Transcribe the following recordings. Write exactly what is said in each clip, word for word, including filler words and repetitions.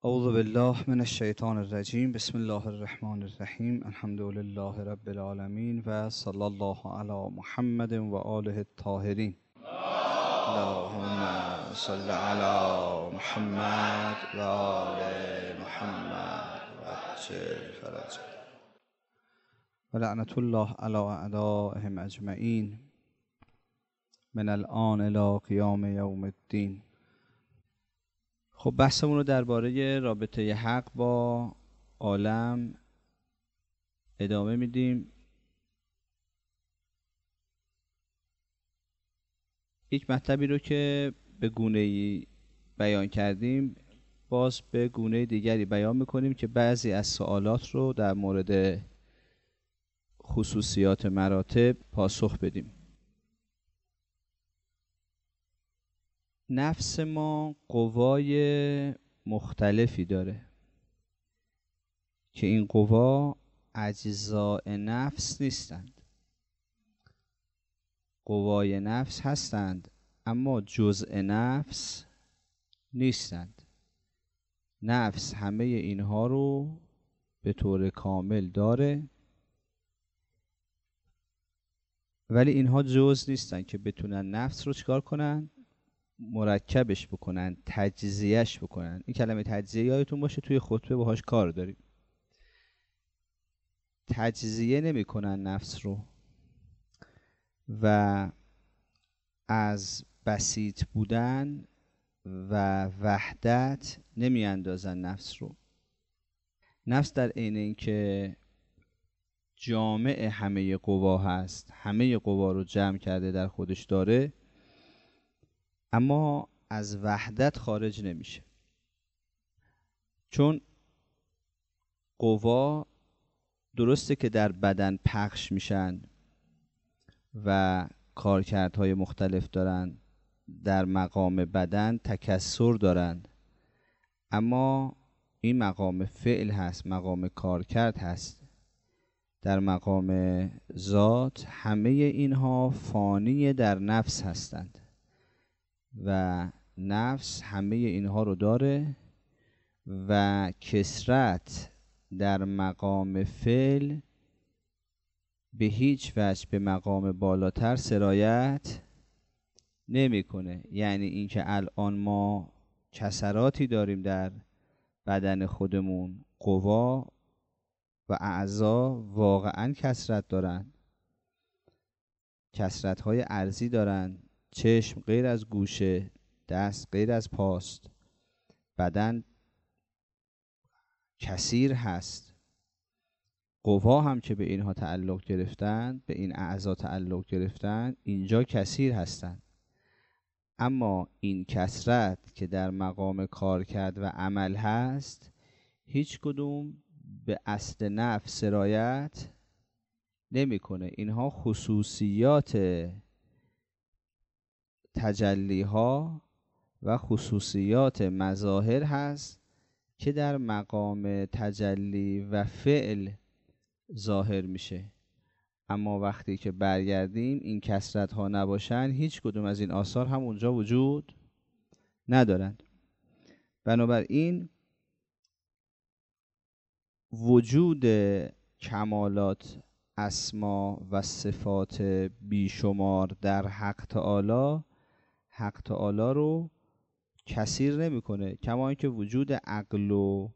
اعوذ بالله من الشیطان الرجیم. بسم الله الرحمن الرحیم. الحمد لله رب العالمین و صلی الله علی محمد و آله الطاهرین. اللهم صل علی محمد و آل محمد و عجل فرجهم و لعنت الله علی اعدائهم اجمعین من الآن الی قیام یوم الدین. خب بحثمون رو درباره رابطه حق با عالم ادامه میدیم. یک مطلبی رو که به گونه‌ای بیان کردیم باز به گونه دیگری بیان میکنیم که بعضی از سوالات رو در مورد خصوصیات مراتب پاسخ بدیم. نفس ما قوای مختلفی داره که این قوا اجزاء نفس نیستند. قوای نفس هستند اما جزء نفس نیستند. نفس همه اینها رو به طور کامل داره ولی اینها جزء نیستن که بتونن نفس رو چکار کنن؟ مرکبش بکنن، تجزیهش بکنن. این کلمه تجزیه یادتون باشه توی خطبه باهاش کار داریم. تجزیه نمی کنن نفس رو و از بسیط بودن و وحدت نمی اندازن نفس رو. نفس در عین اینکه جامع همه قوا هست، همه قوا رو جمع کرده در خودش داره، اما از وحدت خارج نمیشه. چون قوا درسته که در بدن پخش میشن و کارکردهای مختلف دارن، در مقام بدن تکثر دارن، اما این مقام فعل هست، مقام کارکرد هست. در مقام ذات همه اینها فانی در نفس هستند و نفس همه اینها رو داره و کثرت در مقام فعل به هیچ وجه به مقام بالاتر سرایت نمیکنه. یعنی اینکه الان ما کسراتی داریم در بدن خودمون، قوا و اعضا واقعا کثرت دارن، کثرت های ارضی دارن. چشم غیر از گوشه، دست غیر از پاست، بدن کثیر هست. قوا هم که به اینها تعلق گرفتن، به این اعضا تعلق گرفتن، اینجا کثیر هستند. اما این کثرت که در مقام کارکرد و عمل هست هیچ کدوم به اصل نفس سرایت نمیکنه. اینها خصوصیات تجلی ها و خصوصیات مظاهر هست که در مقام تجلی و فعل ظاهر میشه. اما وقتی که برگردیم این کثرت ها نباشن، هیچ کدوم از این آثار هم اونجا وجود ندارند. بنابراین وجود کمالات اسما و صفات بیشمار در حق تعالی حق تعالی رو کثیر نمیکنه، کما اینکه وجود عقل و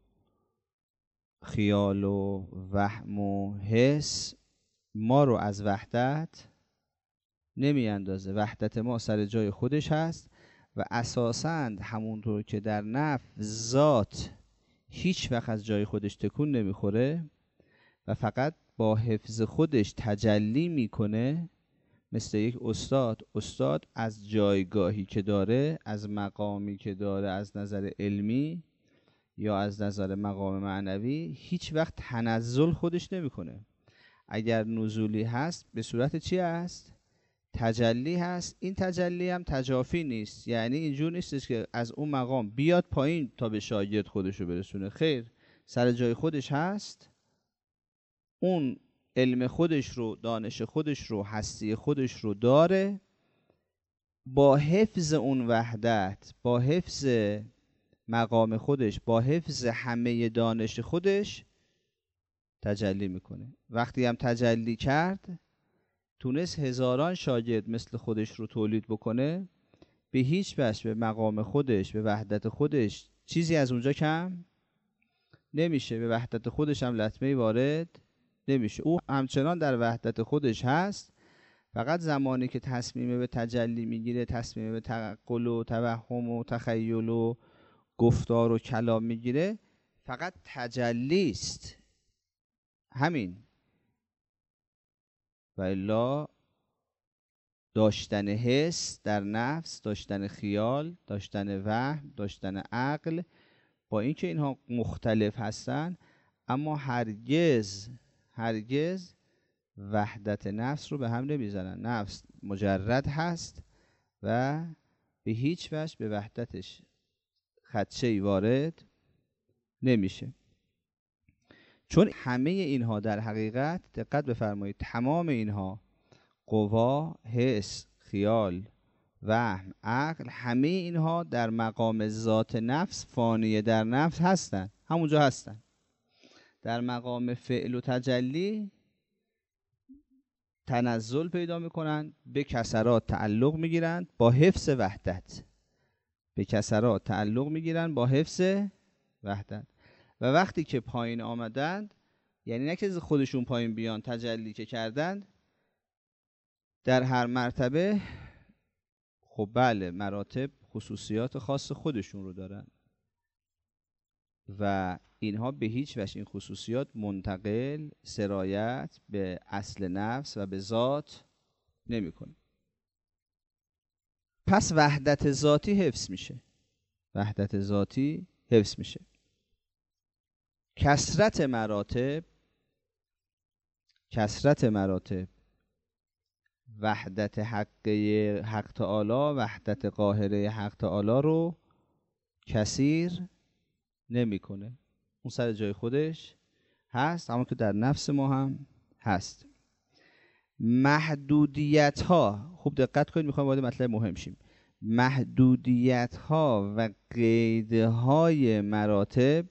خیال و وهم و حس ما رو از وحدت نمی اندازه. وحدت ما سر جای خودش هست و اساساً همونطور که در نفس ذات هیچ وقت از جای خودش تکون نمیخوره و فقط با حفظ خودش تجلی میکنه. مثل یک استاد استاد از جایگاهی که داره، از مقامی که داره، از نظر علمی یا از نظر مقام معنوی، هیچ وقت تنزل خودش نمیکنه. اگر نزولی هست به صورت چی هست؟ تجلی هست. این تجلی هم تجافی نیست، یعنی اینجور نیستش که از اون مقام بیاد پایین تا به شاگرد خودش رو برسونه. خیر، سر جای خودش هست، اون علم خودش رو، دانش خودش رو، هستی خودش رو داره. با حفظ اون وحدت، با حفظ مقام خودش با حفظ همه دانش خودش تجلی میکنه. وقتی هم تجلی کرد تونست هزاران شاگرد مثل خودش رو تولید بکنه، به هیچ وجه به مقام خودش، به وحدت خودش چیزی از اونجا کم نمیشه، به وحدت خودش هم لطمه وارد نمیشه. او همچنان در وحدت خودش هست، فقط زمانی که تصمیم به تجلی میگیره، تصمیم به تعقل و توهم و تخیل و گفتار و کلام میگیره، فقط تجلی است، همین. و الا داشتن حس در نفس، داشتن خیال، داشتن وهم، داشتن عقل، با اینکه اینها مختلف هستن اما هرگز هرگز وحدت نفس رو به هم نمیزنن. نفس مجرد هست و به هیچ وجه به وحدتش خدشه‌ای وارد نمیشه. چون همه اینها در حقیقت، دقت بفرمایید، تمام اینها قوا، حس، خیال، وهم، عقل، همه اینها در مقام ذات نفس، فانیه در نفس هستن، همونجا هستن. در مقام فعل و تجلی تنزل پیدا میکنن، به کسرات تعلق میگیرن با حفظ وحدت، به کسرات تعلق میگیرن با حفظ وحدت. و وقتی که پایین آمدند، یعنی نه که خودشون پایین بیان، تجلی که کردند، در هر مرتبه خب بله مراتب خصوصیات خاص خودشون رو دارن و اینها به هیچ وجه این خصوصیات منتقل سرایت به اصل نفس و به ذات نمیکنه. پس وحدت ذاتی حفظ میشه، وحدت ذاتی حفظ میشه. کثرت مراتب، کثرت مراتب وحدت حق حق تعالی، وحدت قاهره حق تعالی رو کثیر نمیکنه. اون سر جای خودش هست، همون که در نفس ما هم هست. محدودیت ها، خوب دقت کنید، میخوام وارد مطلب مهم شیم. محدودیت ها و قیدهای مراتب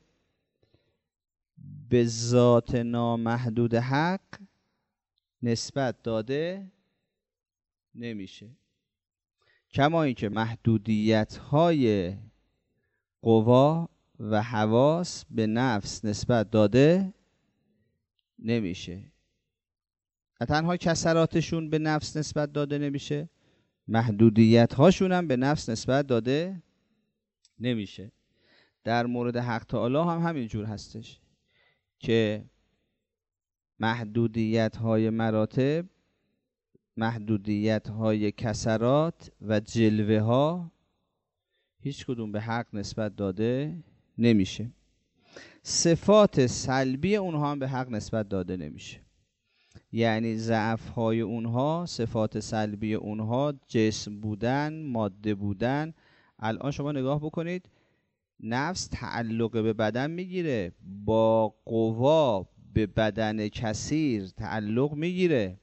به ذات نامحدود حق نسبت داده نمیشه. کما اینکه محدودیت های قوا و حواس به نفس نسبت داده نمیشه. نه تنها کسراتشون به نفس نسبت داده نمیشه، محدودیت هاشون هم به نفس نسبت داده نمیشه. در مورد حق تعالی هم همینجور هستش که محدودیت های مراتب، محدودیت های کسرات و جلوه ها هیچ کدوم به حق نسبت داده نمیشه. صفات سلبی اونها هم به حق نسبت داده نمیشه. یعنی ضعف های اونها، صفات سلبی اونها، جسم بودن، ماده بودن. الان شما نگاه بکنید، نفس تعلق به بدن میگیره، با قوا به بدن کثیر تعلق میگیره،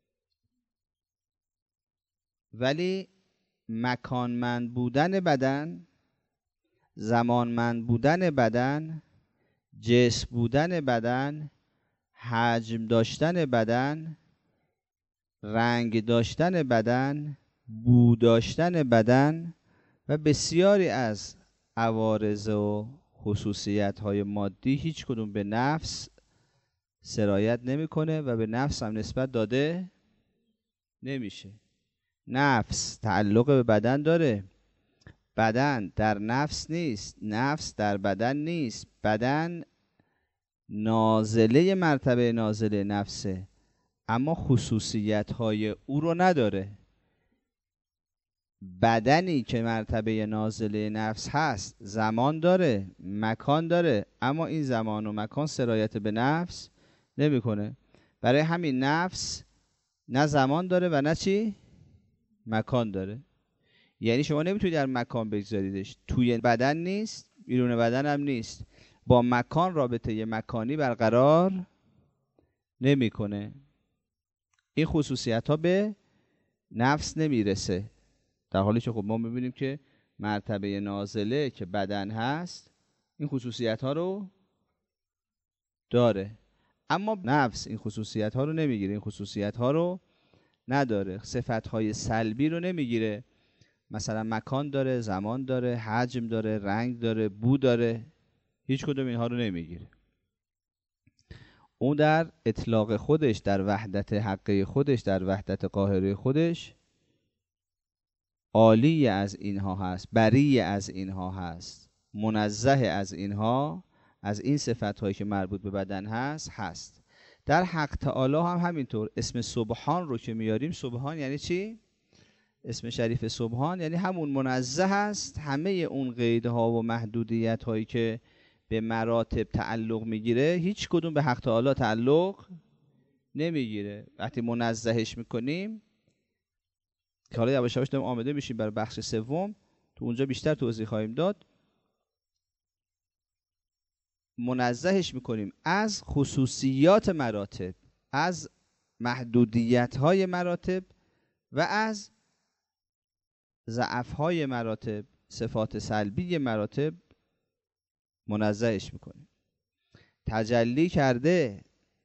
ولی مکانمند بودن بدن، زمانمند بودن بدن، جسم بودن بدن، حجم داشتن بدن، رنگ داشتن بدن، بو داشتن بدن و بسیاری از عوارض و خصوصیت های مادی هیچ کدوم به نفس سرایت نمیکنه و به نفس هم نسبت داده نمیشه. نفس تعلق به بدن داره، بدن در نفس نیست، نفس در بدن نیست. بدن نازله مرتبه نازله نفسه، اما خصوصیت های او رو نداره. بدنی که مرتبه نازله نفس هست زمان داره، مکان داره، اما این زمان و مکان سرایت به نفس نمیکنه. برای همین نفس نه زمان داره و نه چی؟ مکان داره. یعنی شما نمیتونید در مکان بگذاریدش، توی بدن نیست، بیرون بدن هم نیست، با مکان رابطه مکانی برقرار نمیکنه. این خصوصیت ها به نفس نمیرسه، در حالی که خب ما میبینیم که مرتبه نازله که بدن هست این خصوصیت ها رو داره، اما نفس این خصوصیت ها رو نمیگیره، این خصوصیت ها رو نداره، صفت های سلبی رو نمیگیره. مثلا مکان داره، زمان داره، حجم داره، رنگ داره، بو داره، هیچ کدوم اینها رو نمیگیره. اون در اطلاق خودش، در وحدت حقه خودش، در وحدت قاهره خودش عالی از اینها هست، بری از اینها هست، منزه از اینها، از این صفت هایی که مربوط به بدن هست هست. در حق تعالی هم همینطور. اسم سبحان رو که میاریم، سبحان یعنی چی؟ اسم شریف سبحان یعنی همون منزه هست، همه اون قیدها و محدودیت هایی که به مراتب تعلق میگیره هیچ کدوم به حق تعالی تعلق نمیگیره. وقتی منزهش میکنیم که حالا یواش یواش داریم آماده میشیم برای بخش سوم، تو اونجا بیشتر توضیح خواهیم داد، منزهش میکنیم از خصوصیات مراتب، از محدودیت های مراتب و از ضعف های مراتب، صفات سلبی مراتب منزهش میکنیم. تجلی کرده،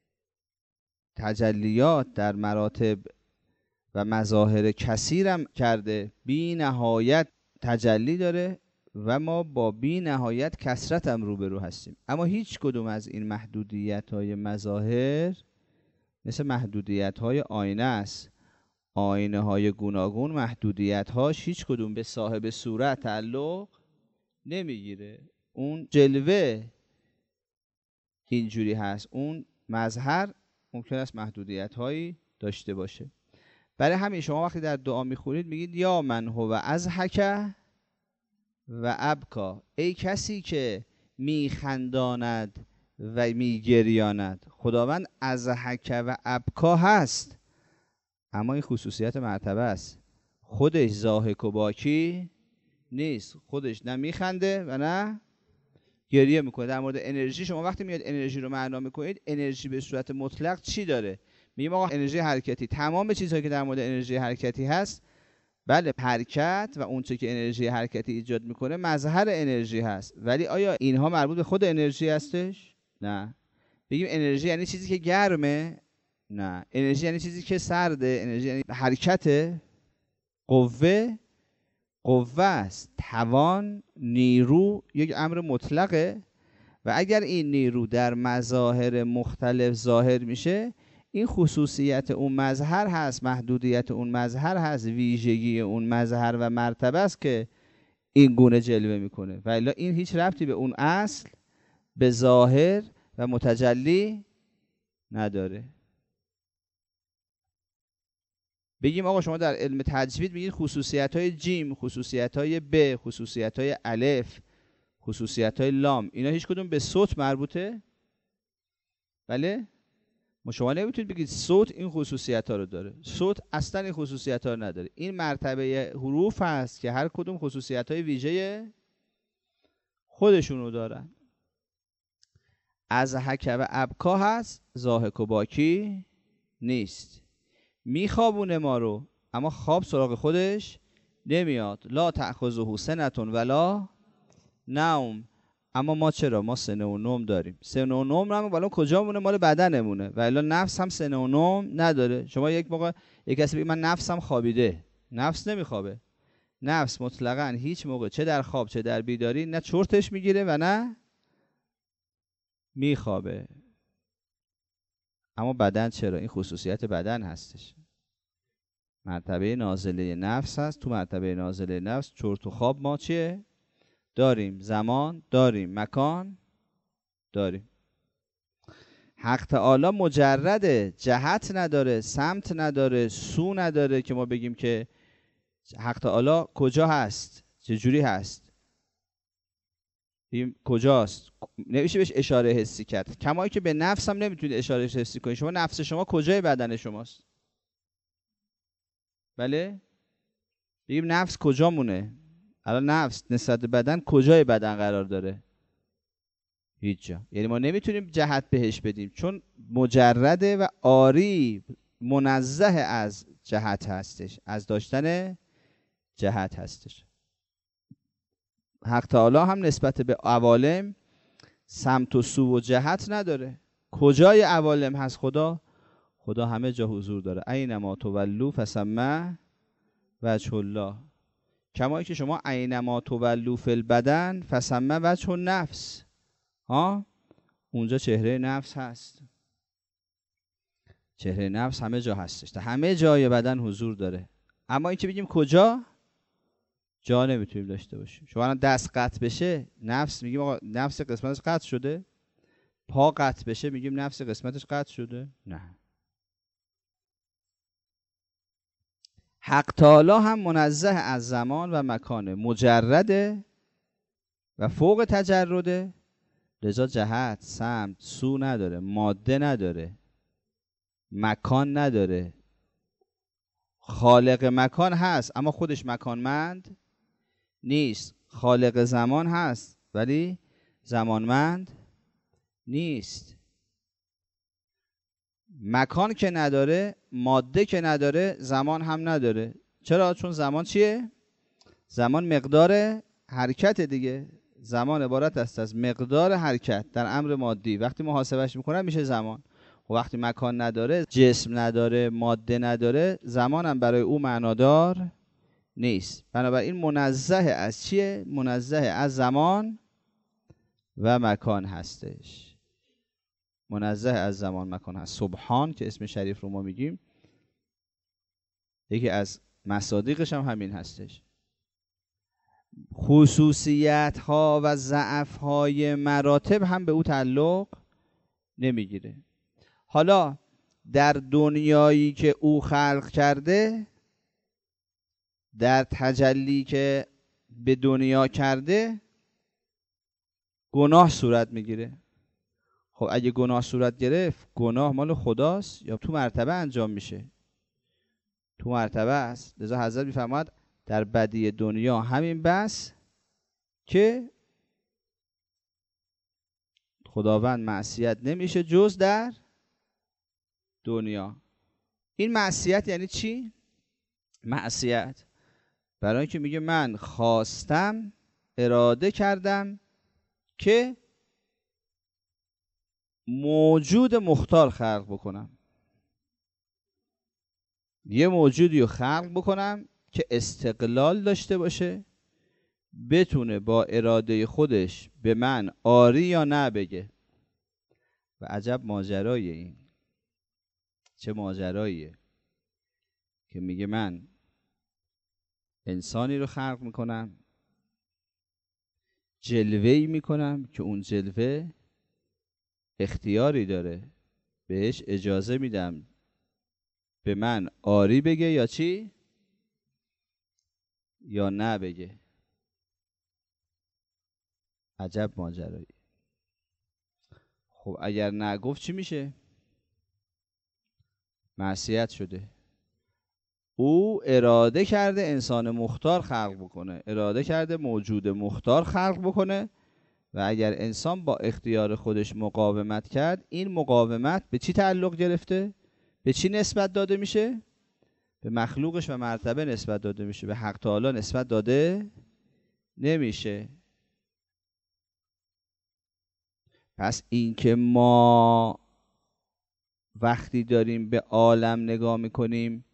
تجلیات در مراتب و مظاهر کثیرم کرده، بی نهایت تجلی داره و ما با بی نهایت کثرت هم روبرو هستیم. اما هیچ کدوم از این محدودیت های مظاهر مثل محدودیت های آینه است. آینه های گوناگون محدودیت هاش هیچ کدوم به صاحب صورت تعلق نمیگیره. اون جلوه اینجوری هست، اون مظهر ممکن است محدودیت هایی داشته باشه. برای همین شما وقتی در دعا میخونید میگید یا من هو اضحک و ابکا، ای کسی که میخنداند و میگریاند. خداوند اضحک و ابکا هست، اما این خصوصیت مرتبه است. خودش ضاحک و باکی نیست، خودش نه میخنده و نه گریه میکنه. در مورد انرژی شما وقتی میاد انرژی رو معنا میکنید، انرژی به صورت مطلق چی داره؟ میگیم آقا انرژی حرکتی، تمام چیزهایی که در مورد انرژی حرکتی هست، بله حرکت و اون چه که انرژی حرکتی ایجاد میکنه مظهر انرژی هست، ولی آیا اینها مربوط به خود انرژی هستش؟ نه. بگیم انرژی یعنی چیزی که گرمه؟ نه. انرژی یعنی چیزی که سرده؟ انرژی یعنی حرکته، قوه، قوه است، توان، نیرو یک امر مطلقه و اگر این نیرو در مظاهر مختلف ظاهر میشه، این خصوصیت اون مظهر هست، محدودیت اون مظهر هست، ویژگی اون مظهر و مرتبه است که این گونه جلوه میکنه، و الا این هیچ ربطی به اون اصل، به ظاهر و متجلی نداره. بگیم آقا شما در علم تجوید میگید خصوصیت های جیم، خصوصیت های ب، خصوصیت های الف، خصوصیت های لام، اینا هیچ کدوم به صوت مربوطه؟ بله؟ ما شما نمیتونید بگید صوت این خصوصیت ها رو داره. صوت اصلا این خصوصیت ها رو نداره. این مرتبه حروف هست که هر کدوم خصوصیت های ویژه خودشون رو دارن. اضحک و ابکا هست، ضاحک و باکی نیست. میخوابونه ما رو، اما خواب سراغ خودش نمیاد. لا تأخذه سنة ولا نوم. اما ما چرا؟ ما سنه و نوم داریم. سنه و نوم هم ولی کجا مونه؟ مال بدنمونه. و الا نفس هم سنه و نوم نداره. شما یک موقع یک کسی بگه من نفسم خوابیده، نفس نمیخوابه. نفس مطلقاً هیچ موقع چه در خواب چه در بیداری نه چرتش میگیره و نه میخوابه. اما بدن چرا؟ این خصوصیت بدن هستش. مرتبه نازله نفس هست. تو مرتبه نازله نفس چرت و خواب ما چیه؟ داریم. زمان داریم، مکان داریم. حق تعالی مجرده، جهت نداره، سمت نداره، سو نداره که ما بگیم که حق تعالی کجا هست، چجوری هست، بگیم کجاست. نمیشه بهش اشاره حسی کرد. کمایی که به نفس هم نمیتونید اشاره حسی کنید. شما نفس شما کجای بدن شماست؟ بله؟ بگیم نفس کجا مونه؟ الان نفس نسبت به بدن کجای بدن قرار داره؟ هیچ جا. یعنی ما نمیتونیم جهت بهش بدیم، چون مجرده و عاری، منزه از جهت هستش، از داشتن جهت هستش. حق تعالی هم نسبت به عوالم سمت و سو و جهت نداره. کجای عوالم هست خدا؟ خدا همه جا حضور داره. اینما تولوا فثم وجه الله. کما که شما اینما تولوا فی البدن فثم وجه النفس، ها، اونجا چهره نفس هست. چهره نفس همه جا هستش، تا همه جای بدن حضور داره. اما این که بگیم کجا، جا نمیتونیم داشته باشیم. شما الان دست قطع بشه نفس میگیم آقا نفس قسمتش قطع شده، پا قطع بشه میگیم نفس قسمتش قطع شده؟ نه. حق تعالی هم منزه از زمان و مکانه، مجرده و فوق تجرده، لذا جهت، سمت، سو نداره، ماده نداره، مکان نداره. خالق مکان هست اما خودش مکانمند نیست. خالق زمان هست ولی زمانمند نیست. مکان که نداره، ماده که نداره، زمان هم نداره. چرا؟ چون زمان چیه؟ زمان مقدار حرکت دیگه. زمان عبارت است از مقدار حرکت در امر مادی. وقتی محاسبهش میکنن میشه زمان. و وقتی مکان نداره، جسم نداره، ماده نداره، زمان هم برای او معنادار نیست. بنابراین منزه از چیه؟ منزه از زمان و مکان هستش. منزه از زمان مکان هست. سبحان که اسم شریف رو ما میگیم، یکی از مصادیقش هم همین هستش. خصوصیت ها و ضعف های مراتب هم به او تعلق نمیگیره. حالا در دنیایی که او خلق کرده، در تجلی که به دنیا کرده، گناه صورت میگیره. خب اگه گناه صورت گرفت، گناه مال خداست یا تو مرتبه انجام میشه؟ تو مرتبه است. لذا حضرت میفرماد در بدی دنیا همین بس که خداوند معصیت نمیشه جز در دنیا. این معصیت یعنی چی؟ معصیت برای اینکه میگه من خواستم، اراده کردم که موجود مختار خلق بکنم. یه موجودی رو خلق بکنم که استقلال داشته باشه، بتونه با اراده خودش به من آری یا نه بگه. و عجب ماجرای این، چه ماجراییه که میگه من انسانی رو خلق میکنم، جلوه‌ای میکنم که اون جلوه اختیاری داره، بهش اجازه میدم به من آری بگه یا چی؟ یا نه بگه. عجب ماجرایی. خب اگر نه گفت چی میشه؟ معصیت شده. او اراده کرده انسان مختار خلق بکنه، اراده کرده موجود مختار خلق بکنه و اگر انسان با اختیار خودش مقاومت کرد، این مقاومت به چی تعلق گرفته؟ به چی نسبت داده میشه؟ به مخلوقش و مرتبه نسبت داده میشه، به حق تعالی نسبت داده نمیشه. پس این که ما وقتی داریم به عالم نگاه میکنیم،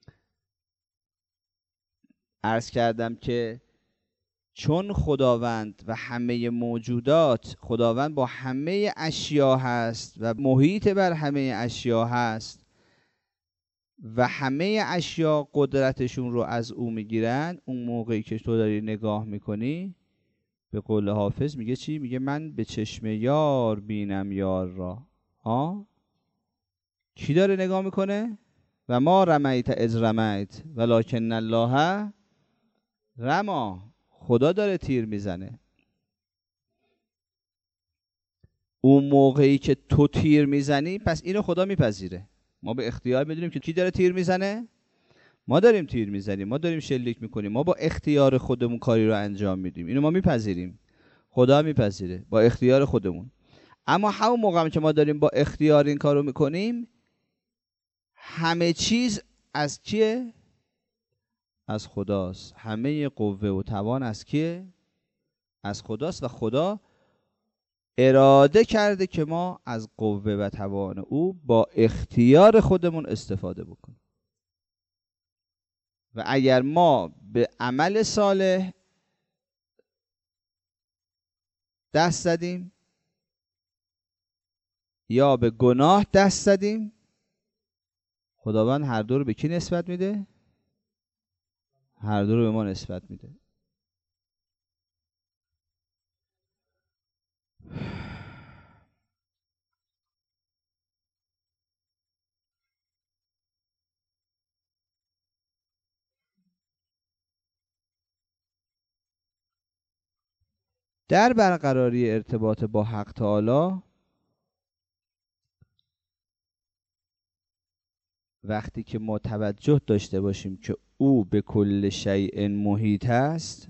عرض کردم که چون خداوند و همه موجودات، خداوند با همه اشیا هست و محیط بر همه اشیا هست و همه اشیا قدرتشون رو از او میگیرن، اون موقعی که تو داری نگاه میکنی، به قول حافظ میگه چی؟ میگه من به چشم یار بینم یار را. ها؟ کی داره نگاه میکنه؟ و ما رمیت اذ رمیت ولکن الله رما. خدا داره تیر میزنه. اون موقعی که تو تیر میزنی، پس اینو خدا میپذیره. ما به اختیار میدونیم که کی داره تیر میزنه؟ ما داریم تیر میزنیم، ما داریم شلیک میکنیم، ما با اختیار خودمون کاری رو انجام میدیم. اینو ما میپذیریم، خدا میپذیره با اختیار خودمون. اما همون موقعی که ما داریم با اختیار این کارو میکنیم، همه چیز از کیه؟ از خداست. همه قوه و توان از کیه؟ از خداست و خدا اراده کرده که ما از قوه و توان او با اختیار خودمون استفاده بکنیم. و اگر ما به عمل صالح دست زدیم یا به گناه دست زدیم، خداوند هر دو رو به کی نسبت میده؟ هر دو رو به ما نسبت میده. در برقراری ارتباط با حق تعالی، وقتی که ما توجه داشته باشیم که او به کل شیء محیط است،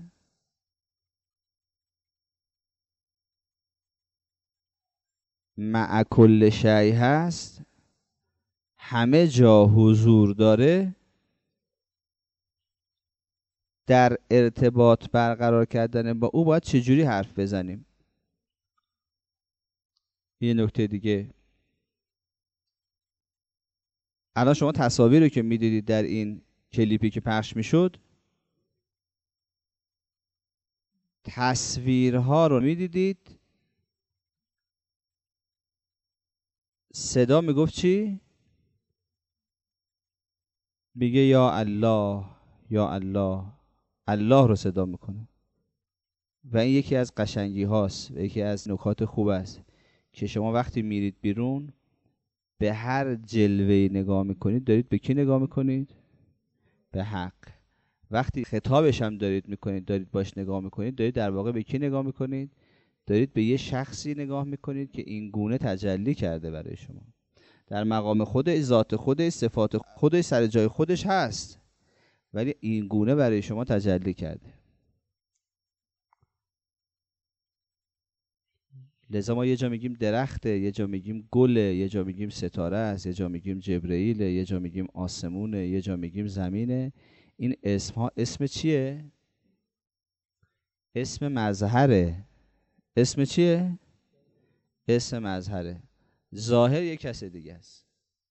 مع کل شیء هست، همه جا حضور داره، در ارتباط برقرار کردن با او باید چجوری حرف بزنیم؟ یه نکته دیگه، الان شما تصاویری رو که میدیدید در این کلیپی که پخش میشد، تصویرها رو میدیدید، صدا میگفت چی؟ میگه یا الله یا الله، الله رو صدا میکنه. و این یکی از قشنگی هاست و یکی از نکات خوب است که شما وقتی میرید بیرون به هر جلوه‌ای نگاه میکنید، دارید به کی نگاه میکنید؟ به حق. وقتی خطابش هم دارید میکنید، دارید باش نگاه میکنید، دارید در واقع به کی نگاه میکنید؟ دارید به یه شخصی نگاه میکنید که این گونه تجلی کرده برای شما. در مقام خودش، ذات خودش، صفات خودش سر جای خودش هست، ولی این گونه برای شما تجلی کرده. لذا ما یه جا میگیم درخته، یه جا میگیم گله، یه جا میگیم ستاره است، یه جا میگیم جبرئیله، یه جا میگیم آسمونه، یه جا میگیم زمینه. این اسم ها اسم چیه؟ اسم مظهره. اسم چیه؟ اسم مظهره. ظاهر یک کسی دیگه است.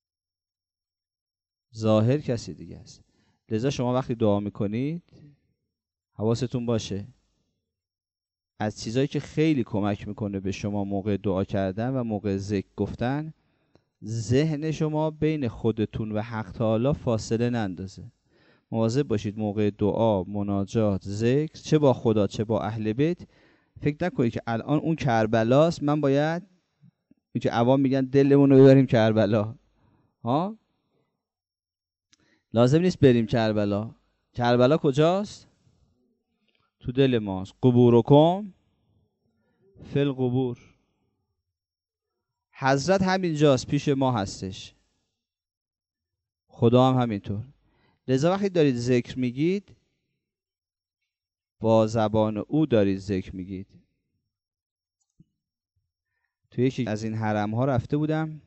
ظاهر کسی دیگه است. لذا شما وقتی دعا میکنید حواستون باشه از چیزایی که خیلی کمک میکنه به شما موقع دعا کردن و موقع ذکر گفتن، ذهن شما بین خودتون و حق تعالی فاصله نندازه. مواظب باشید موقع دعا، مناجات، ذکر، چه با خدا چه با اهل بیت، فکر نکنید که الان اون کربلاست، من باید این که عوام میگن دلمون رو ببریم کربلا. ها؟ لازم نیست بریم کربلا. کربلا کجاست؟ تو دل ماست. قبورکم فی القبور. حضرت همینجاست، پیش ما هستش. خدا هم همینطور. لذا وقتی دارید ذکر میگید با زبان او دارید ذکر میگید. تو یکی از این حرم ها رفته بودم،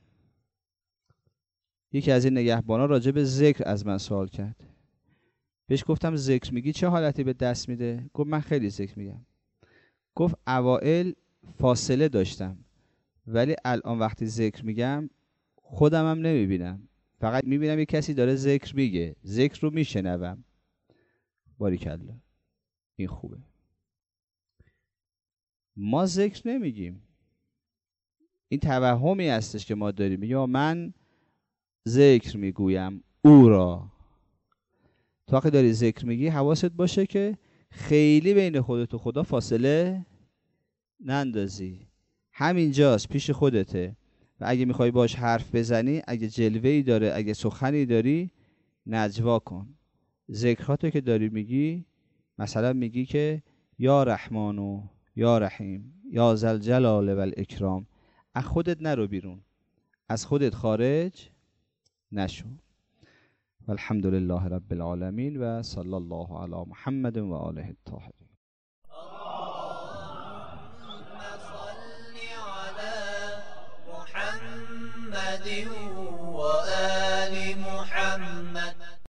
یکی از این نگهبانا راجع به ذکر از من سوال کرد. بهش گفتم ذکر میگی چه حالتی به دست میده؟ گفت من خیلی ذکر میگم. گفت اوائل فاصله داشتم، ولی الان وقتی ذکر میگم خودم هم نمیبینم، فقط میبینم یه کسی داره ذکر میگه، ذکر رو میشنوم. باریکلا، این خوبه. ما ذکر نمیگیم، این توهمی هستش که ما داریم، یا من ذکر میگویم او را. تو وقتی داری ذکر میگی حواست باشه که خیلی بین خودت و خدا فاصله نندازی، همینجاست، پیش خودته. و اگه میخوای باش حرف بزنی، اگه جلوه‌ای داره، اگه سخنی داری، نجوا کن. ذکراتو که داری میگی، مثلا میگی که یا رحمان و یا رحیم یا ذل جلال و الاکرام، از خودت نرو بیرون، از خودت خارج نشو. والحمد لله رب العالمین و صلی الله علی محمد و آله الطاهرین. محمد وآل محمد